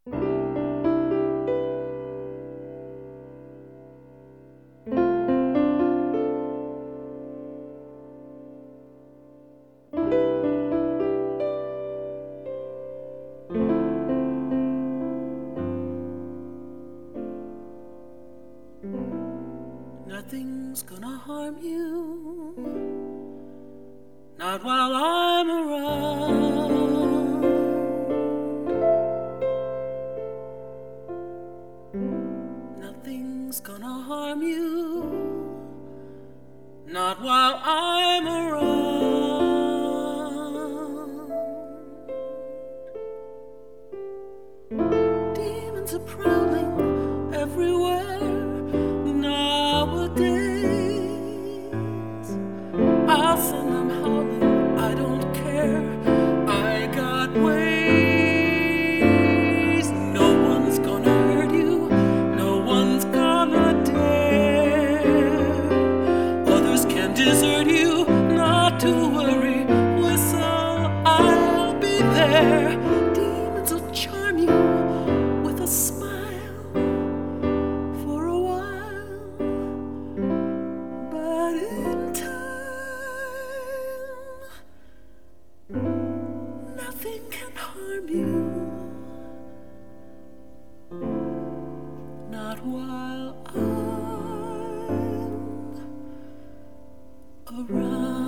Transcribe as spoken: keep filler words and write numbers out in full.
Nothing's gonna harm you, not while I'm around. Nothing's gonna harm you, not while I'm around. Demons are prowling everywhere nowadays. I'll send them howling, I don't care. I got ways. No one's gonna hurt you, no one's gonna dare. Others can desert you, not to worry. Whistle, I'll be there. Demons will charm you with a smile for a while, but in time, nothing can harm you, not while I'm around.